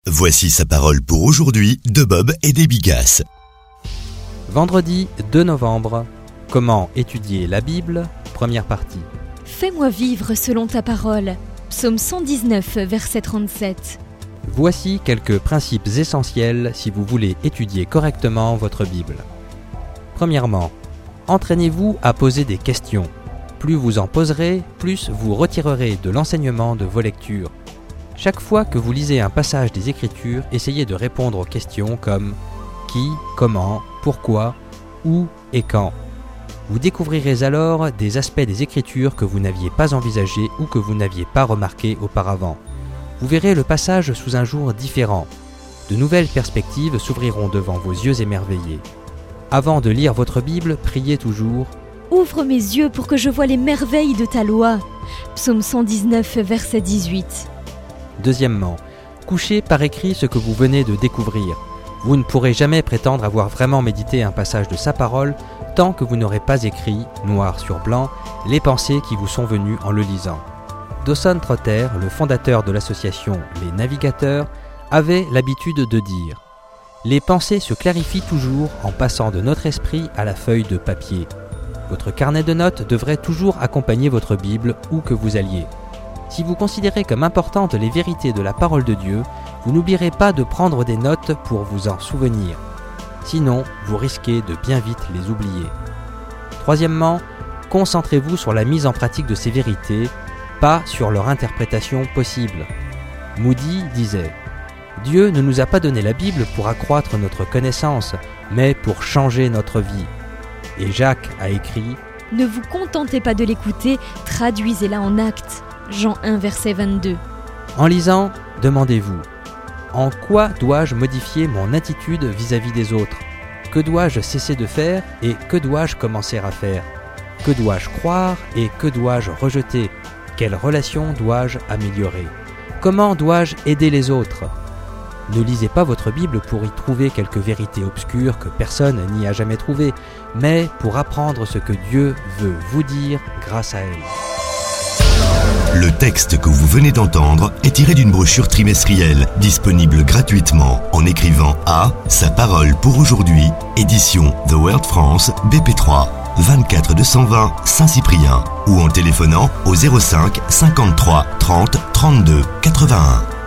Voici sa parole pour aujourd'hui de Bob et des Bigasses. Vendredi 2 novembre. Comment étudier la Bible ? Première partie. Fais-moi vivre selon ta parole. Psaume 119, verset 37. Voici quelques principes essentiels si vous voulez étudier correctement votre Bible. Premièrement, entraînez-vous à poser des questions. Plus vous en poserez, plus vous retirerez de l'enseignement de vos lectures. Chaque fois que vous lisez un passage des Écritures, essayez de répondre aux questions comme qui, comment, pourquoi, où et quand. Vous découvrirez alors des aspects des Écritures que vous n'aviez pas envisagés ou que vous n'aviez pas remarqués auparavant. Vous verrez le passage sous un jour différent. De nouvelles perspectives s'ouvriront devant vos yeux émerveillés. Avant de lire votre Bible, priez toujours « Ouvre mes yeux pour que je voie les merveilles de ta loi » Psaume 119, verset 18. Deuxièmement, couchez par écrit ce que vous venez de découvrir. Vous ne pourrez jamais prétendre avoir vraiment médité un passage de sa parole tant que vous n'aurez pas écrit, noir sur blanc, les pensées qui vous sont venues en le lisant. Dawson Trotter, le fondateur de l'association Les Navigateurs, avait l'habitude de dire « Les pensées se clarifient toujours en passant de notre esprit à la feuille de papier. » Votre carnet de notes devrait toujours accompagner votre Bible où que vous alliez. Si vous considérez comme importantes les vérités de la parole de Dieu, vous n'oublierez pas de prendre des notes pour vous en souvenir. Sinon, vous risquez de bien vite les oublier. Troisièmement, concentrez-vous sur la mise en pratique de ces vérités, pas sur leur interprétation possible. Moody disait « Dieu ne nous a pas donné la Bible pour accroître notre connaissance, mais pour changer notre vie. » Et Jacques a écrit « Ne vous contentez pas de l'écouter, traduisez-la en actes. » Jean 1, verset 22. En lisant, demandez-vous « En quoi dois-je modifier mon attitude vis-à-vis des autres ? Que dois-je cesser de faire et que dois-je commencer à faire ? Que dois-je croire et que dois-je rejeter ? Quelle relation dois-je améliorer ? Comment dois-je aider les autres ? » Ne lisez pas votre Bible pour y trouver quelques vérités obscures que personne n'y a jamais trouvées, mais pour apprendre ce que Dieu veut vous dire grâce à elle. Le texte que vous venez d'entendre est tiré d'une brochure trimestrielle disponible gratuitement en écrivant à Sa parole pour aujourd'hui, édition The World France, BP3, 24 220 Saint-Cyprien ou en téléphonant au 05 53 30 32 81.